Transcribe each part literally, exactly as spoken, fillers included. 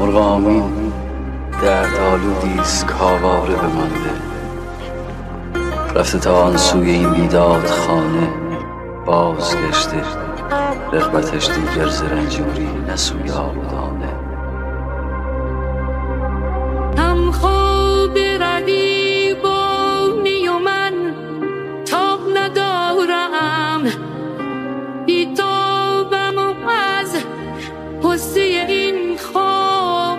مرغ آمین درد آلودیست کاواره بمانده، رفته تا آن سوی این بیداد خانه بازگشته، رغبتش دیگر ز رنجوری نه سوی آبادانه. هم خواب رقیبانی و من تاب ندارم، بیتابم و از حسه این خواب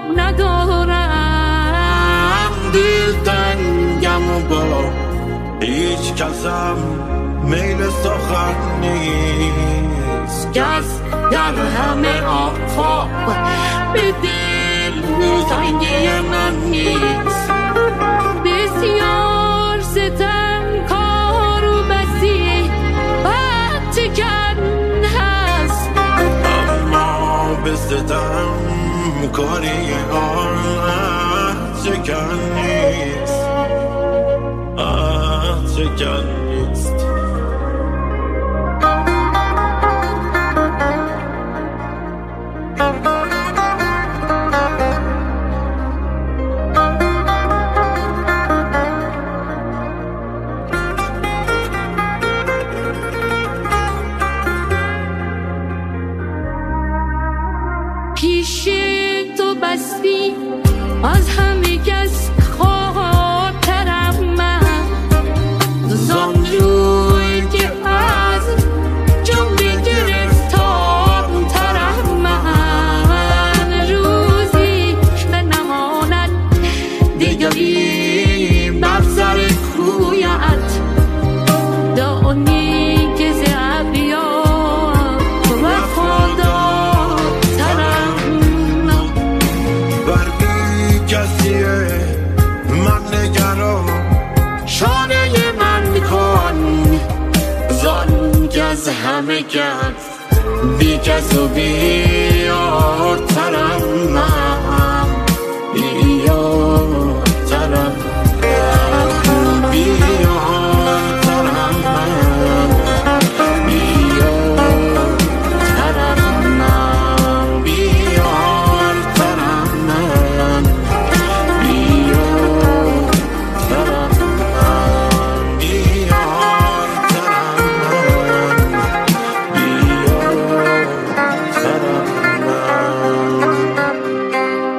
ندارم. دلتنگم و با هیچ کسم میل سخن نیست، کس در همه آفاق به دل تنگی من نیست. بسیار ستم کار و بسی بد چکن هست، اما به ستم کاری آن چکن نیست، آه چکن نیست. پیش تو بستی از همه کس خاطرم من، زان روی که از جمله گرفتار ترم من. روزی به نماند دیگری بر سر کویت، دانی که ز ابریار وفادار ترم. بر بی کسیه من نگران، شانه من کن زان که از همه کس بی کس و بیار ترم من، بیار ترم بیار ترم من، بیار ترم من، بیار ترم من، بیار ترم من، بیار ترم من، بیار ترم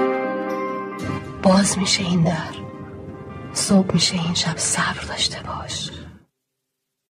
من. باز میشه این در، صبح میشه این شب، صبر داشته باش.